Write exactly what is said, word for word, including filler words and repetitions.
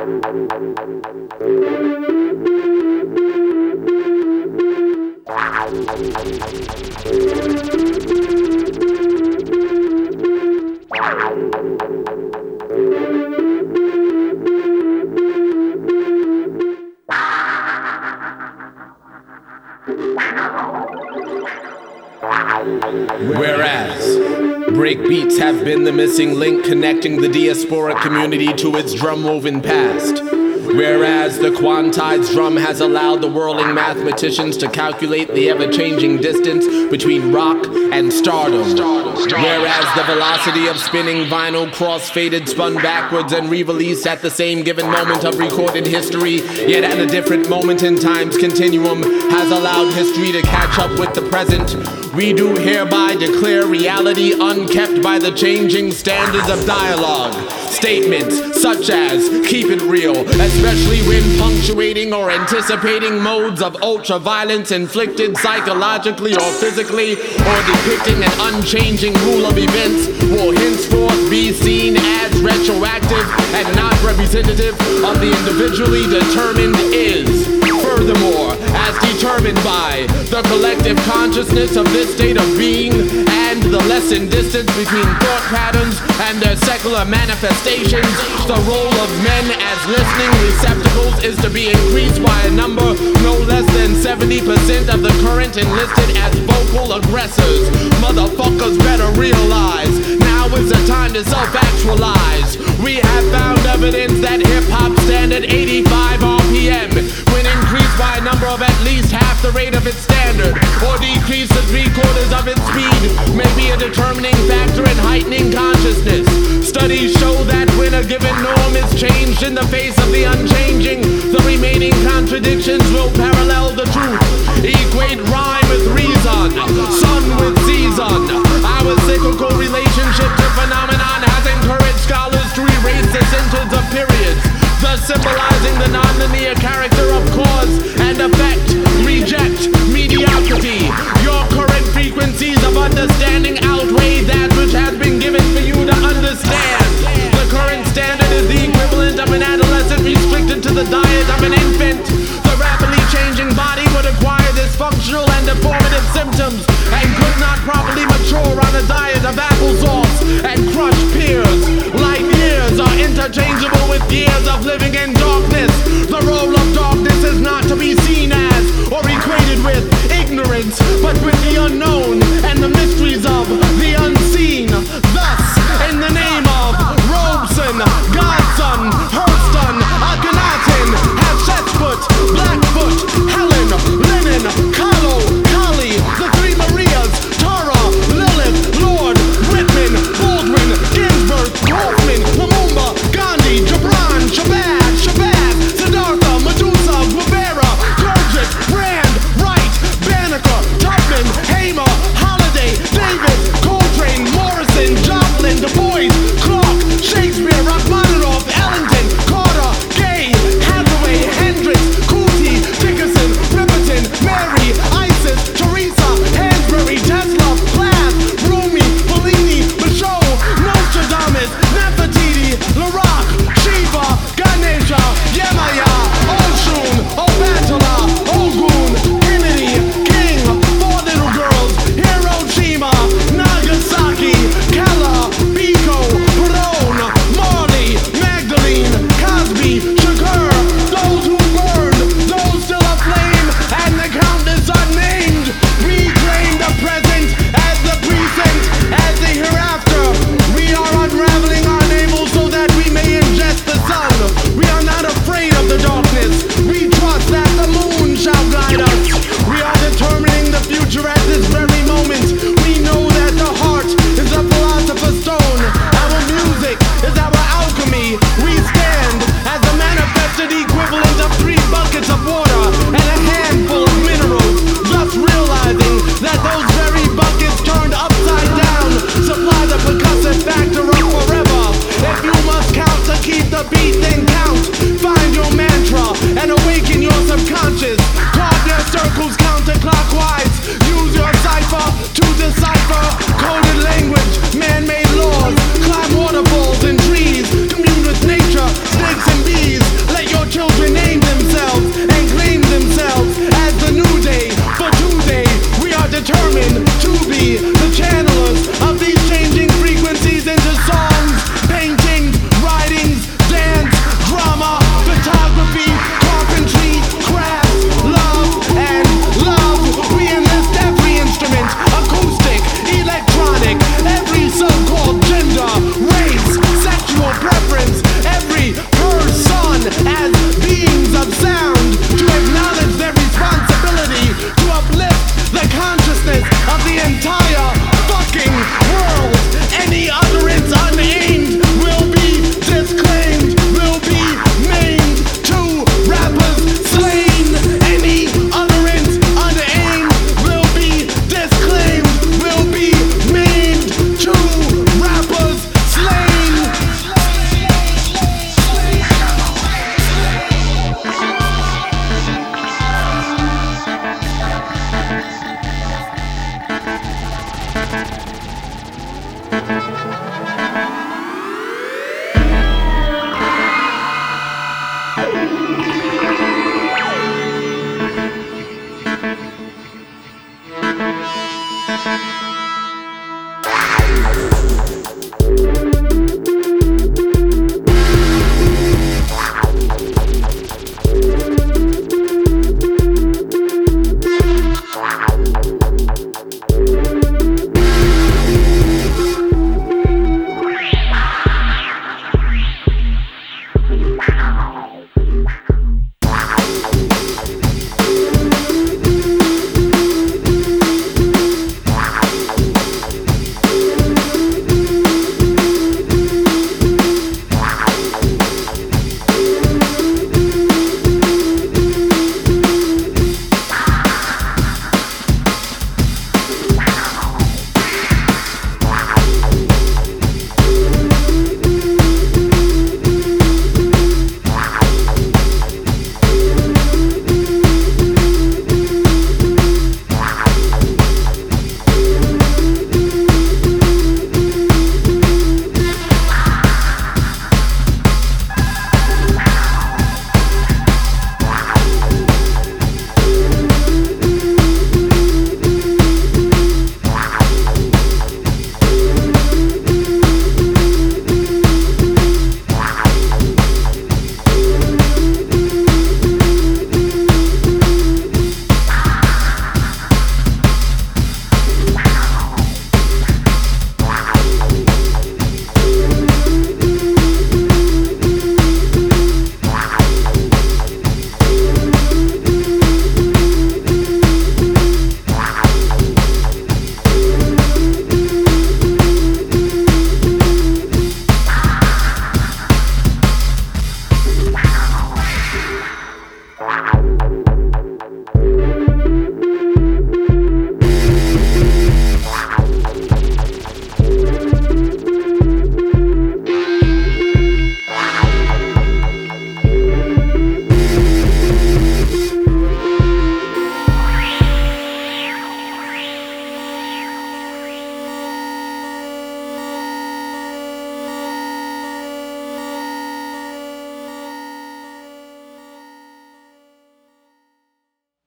Whereas breakbeats have been the missing link connecting the diaspora community to its drum-woven past. Whereas the quantized drum has allowed the whirling mathematicians to calculate the ever-changing distance between rock and stardom. Whereas the velocity of spinning vinyl cross-faded, spun backwards and re-released at the same given moment of recorded history, yet at a different moment in time's continuum, has allowed history to catch up with the present. We do hereby declare reality unkept by the changing standards of dialogue. Statements such as, keep it real, especially when punctuating or anticipating modes of ultra-violence inflicted psychologically or physically, or depicting an unchanging rule of events, will henceforth be seen as retroactive and not representative of the individually determined is. Furthermore, as determined by the collective consciousness of this state of being and the lessened distance between thought patterns and their secular manifestations, the role of men as listening receptacles is to be increased by a number no less than seventy percent of the current enlisted as vocal aggressors. Motherfuckers better realize, now is the time to self-actualize. We have found evidence that hip-hop stand at eighty-five R P M when increased by a number of at least half the rate of its standard, or decreased to three quarters of its speed, may be a determining factor in heightening consciousness. Studies show that when a given norm is changed in the face of the unchanging, the remaining contradictions will parallel the truth. Equate rhyme with reason, sun with season. Our cyclical relationship to phenomenon has encouraged scholars to erase the sentence of periods, thus symbolizing the non-linear character of cause and effect. Reject mediocrity. Your current frequencies of understanding outweigh that which has been given for you to understand. The current standard is the equivalent of an adolescent restricted to the diet of an infant. The rapidly changing body would acquire dysfunctional and deformative symptoms and could not properly mature on a diet of applesauce and crushed pears. Light years are interchangeable with years of living in darkness. The role of darkness is not to be seen as or equated with ignorance, but with the unknown and the mysteries of the unseen. Thus, in the name of Robeson, Godson, Hurston, Akhenaten, Hatshepsut, Blackfoot, Helen, Lennon, Kahlo, Kali, the Three Marias, Tara, Lilith, Lord, Whitman, Baldwin, Ginsburg, Kaufman, Lumumba, Gandhi, Gibran, Shabazz, Shabazz, Siddhartha, Medusa, Guevara, Gurdjieff, Rand, Wright, Banneker, Tubman, Hamer, Bye.